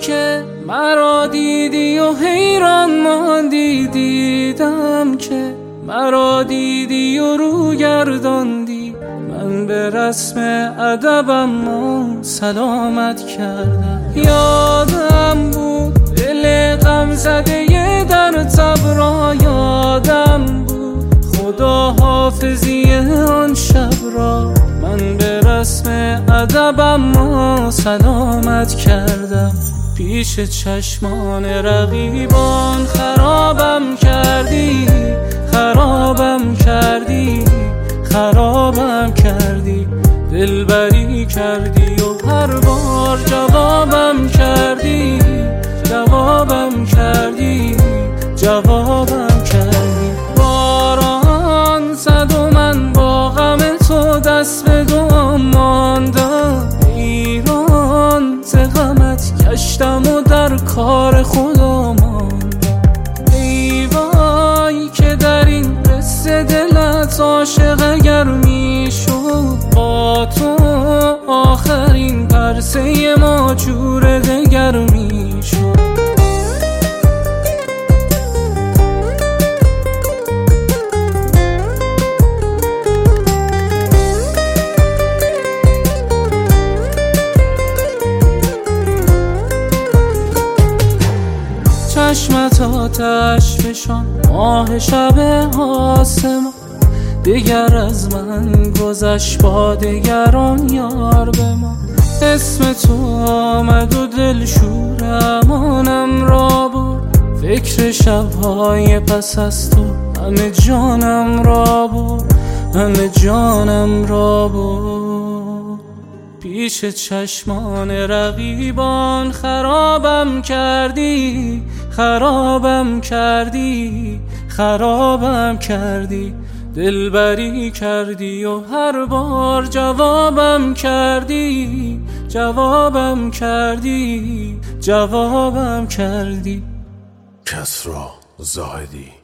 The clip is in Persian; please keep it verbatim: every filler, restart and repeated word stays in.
که مرا دیدی و حیران ماندی، دیدم که مرا دیدی و رو گرداندی. من به رسم ادبم ما سلامت کردم. یادم بود دل غم زده در تب، یادم بود خدا حافظی آن شب را. من به رسم ادبم ما سلامت کردم. پیش چشمان رقیبان خرابم کردی، خرابم کردی، خرابم کردی. دلبری کردی و هر بار جوابم کردی، جوابم کردی، جوابم کردی. باران زد و من با غم تو دست به دعا ماندم. ایران ز غمت گشتم و در کار خدا ماندم. ای وای که در این قصه دلت عاشق اگر میشد، با تو آخرین پرسه ما جور دگر میشد. چشمت آتش فشان ماه شب آسمان، دیگر از من گذشت با دگران یار به ما. اسم تو آمد و دل شور امانم را برد، فکر شبهای پس از تو همه جانم را برد، همه جانم را برد. پیش چشمان رقیبان خرابم کردی، خرابم کردی، خرابم کردی. دلبری کردی و هر بار جوابم کردی، جوابم کردی، جوابم کردی. کسری زاهدی.